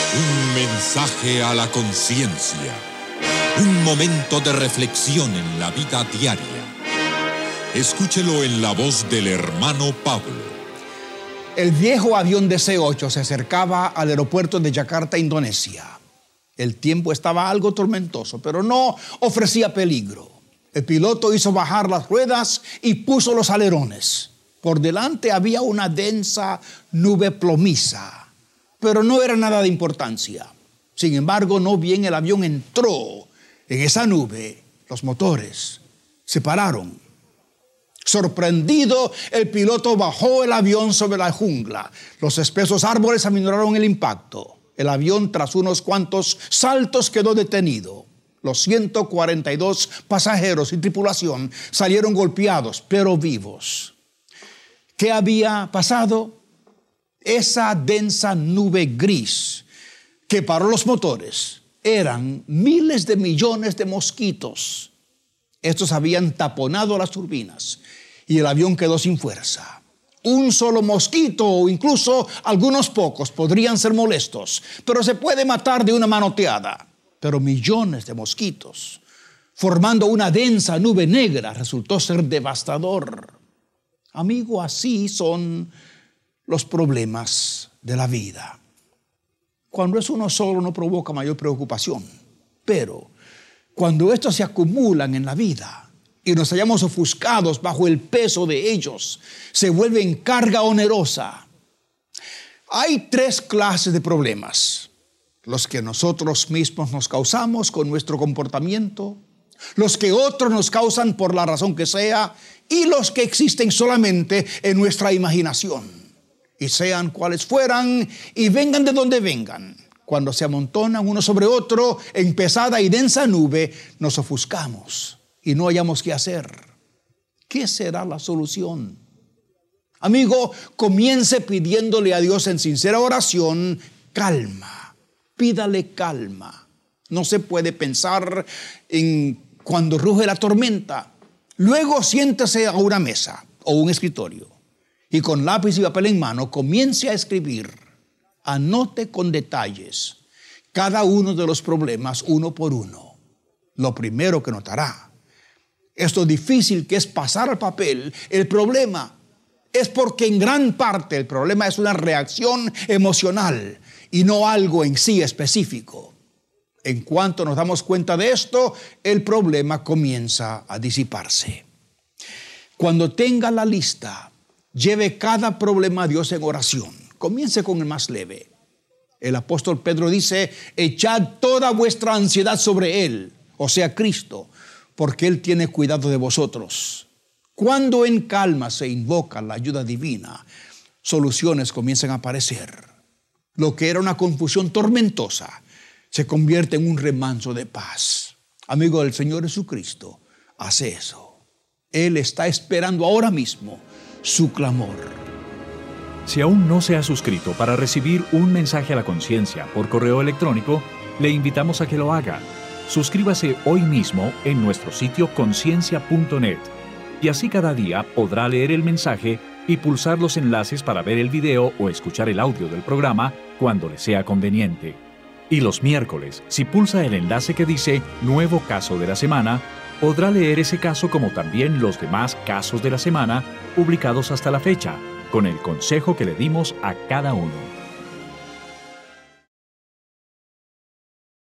Un mensaje a la conciencia. Un momento de reflexión en la vida diaria. Escúchelo en la voz del hermano Pablo. El viejo avión DC-8 se acercaba al aeropuerto de Yakarta, Indonesia. El tiempo estaba algo tormentoso, pero no ofrecía peligro. El piloto hizo bajar las ruedas y puso los alerones. Por delante había una densa nube plomiza, pero no era nada de importancia. Sin embargo, no bien el avión entró en esa nube, los motores se pararon. Sorprendido, el piloto bajó el avión sobre la jungla. Los espesos árboles aminoraron el impacto. El avión, tras unos cuantos saltos, quedó detenido. Los 142 pasajeros y tripulación salieron golpeados, pero vivos. ¿Qué había pasado? Esa densa nube gris que paró los motores eran miles de millones de mosquitos. Estos habían taponado las turbinas y el avión quedó sin fuerza. Un solo mosquito o incluso algunos pocos podrían ser molestos, pero se puede matar de una manoteada. Pero millones de mosquitos formando una densa nube negra resultó ser devastador. Amigo, así son los problemas de la vida. Cuando es uno solo no provoca mayor preocupación, pero cuando estos se acumulan en la vida y nos hallamos ofuscados bajo el peso de ellos, se vuelven carga onerosa. Hay tres clases de problemas: los que nosotros mismos nos causamos con nuestro comportamiento, los que otros nos causan por la razón que sea, y los que existen solamente en nuestra imaginación. Y sean cuales fueran y vengan de donde vengan, cuando se amontonan uno sobre otro en pesada y densa nube, nos ofuscamos y no hallamos qué hacer. ¿Qué será la solución? Amigo, comience pidiéndole a Dios en sincera oración calma. Pídale calma. No se puede pensar en cuando ruge la tormenta. Luego siéntese a una mesa o un escritorio y con lápiz y papel en mano comience a escribir. Anote con detalles cada uno de los problemas uno por uno. Lo primero que notará es lo difícil que es pasar al papel el problema. Es porque en gran parte el problema es una reacción emocional y no algo en sí específico. En cuanto nos damos cuenta de esto, el problema comienza a disiparse. Cuando tenga la lista, lleve cada problema a Dios en oración. Comience con el más leve. El apóstol Pedro dice: echad toda vuestra ansiedad sobre Él, o sea, Cristo, porque Él tiene cuidado de vosotros. Cuando en calma se invoca la ayuda divina, soluciones comienzan a aparecer. Lo que era una confusión tormentosa se convierte en un remanso de paz. Amigo del Señor Jesucristo, hace eso. Él está esperando ahora mismo su clamor. Si aún no se ha suscrito para recibir un mensaje a la conciencia por correo electrónico, le invitamos a que lo haga. Suscríbase hoy mismo en nuestro sitio conciencia.net y así cada día podrá leer el mensaje y pulsar los enlaces para ver el video o escuchar el audio del programa cuando le sea conveniente. Y los miércoles, si pulsa el enlace que dice Nuevo Caso de la Semana, podrá leer ese caso como también los demás casos de la semana publicados hasta la fecha, con el consejo que le dimos a cada uno.